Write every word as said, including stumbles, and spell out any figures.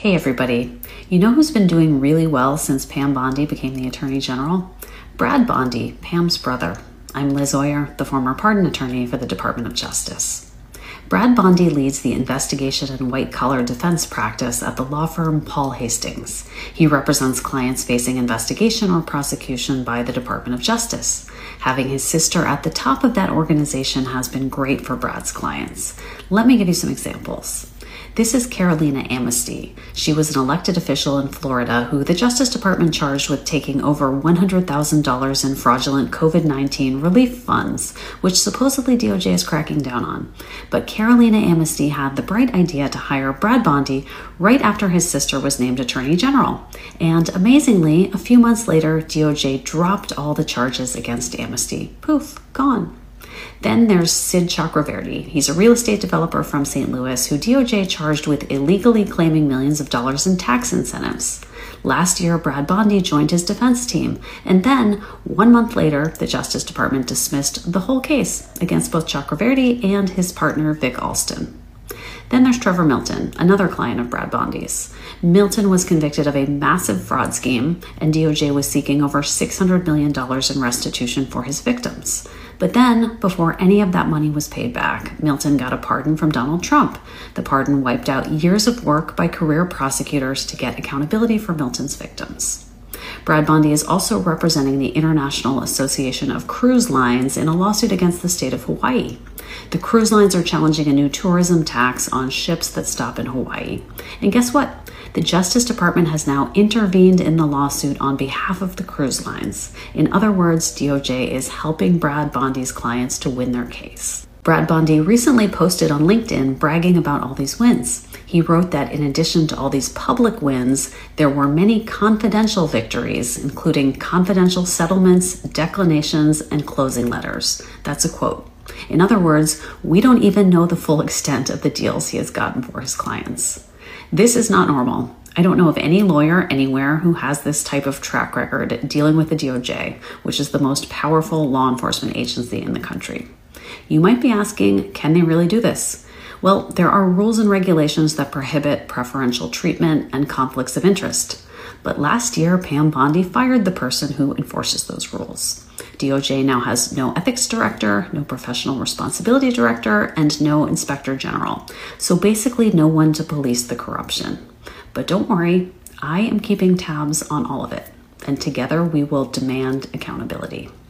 Hey everybody, you know who's been doing really well since Pam Bondi became the Attorney General? Brad Bondi, Pam's brother. I'm Liz Oyer, the former pardon attorney for the Department of Justice. Brad Bondi leads the investigation and white-collar defense practice at the law firm Paul Hastings. He represents clients facing investigation or prosecution by the Department of Justice. Having his sister at the top of that organization has been great for Brad's clients. Let me give you some examples. This is Carolina Amnesty. She was an elected official in Florida who the Justice Department charged with taking over one hundred thousand dollars in fraudulent COVID nineteen relief funds, which supposedly D O J is cracking down on. But Carolina Amnesty had the bright idea to hire Brad Bondi right after his sister was named Attorney General. And amazingly, a few months later, D O J dropped all the charges against Amnesty. Poof, gone. Then there's Sid Chakraverty. He's a real estate developer from Saint Louis who D O J charged with illegally claiming millions of dollars in tax incentives. Last year, Brad Bondi joined his defense team, and then, one month later, the Justice Department dismissed the whole case against both Chakraverty and his partner, Vic Alston. Then there's Trevor Milton, another client of Brad Bondi's. Milton was convicted of a massive fraud scheme, and D O J was seeking over six hundred million dollars in restitution for his victims. But then, before any of that money was paid back, Milton got a pardon from Donald Trump. The pardon wiped out years of work by career prosecutors to get accountability for Milton's victims. Brad Bondi is also representing the International Association of Cruise Lines in a lawsuit against the state of Hawaii. The cruise lines are challenging a new tourism tax on ships that stop in Hawaii. And guess what? The Justice Department has now intervened in the lawsuit on behalf of the cruise lines. In other words, D O J is helping Brad Bondi's clients to win their case. Brad Bondi recently posted on LinkedIn bragging about all these wins. He wrote that in addition to all these public wins, there were many confidential victories, including confidential settlements, declinations, and closing letters. That's a quote. In other words, we don't even know the full extent of the deals he has gotten for his clients. This is not normal. I don't know of any lawyer anywhere who has this type of track record dealing with the D O J, which is the most powerful law enforcement agency in the country. You might be asking, can they really do this? Well, there are rules and regulations that prohibit preferential treatment and conflicts of interest. But last year, Pam Bondi fired the person who enforces those rules. D O J now has no ethics director, no professional responsibility director, and no inspector general. So basically no one to police the corruption. But don't worry, I am keeping tabs on all of it, and together we will demand accountability.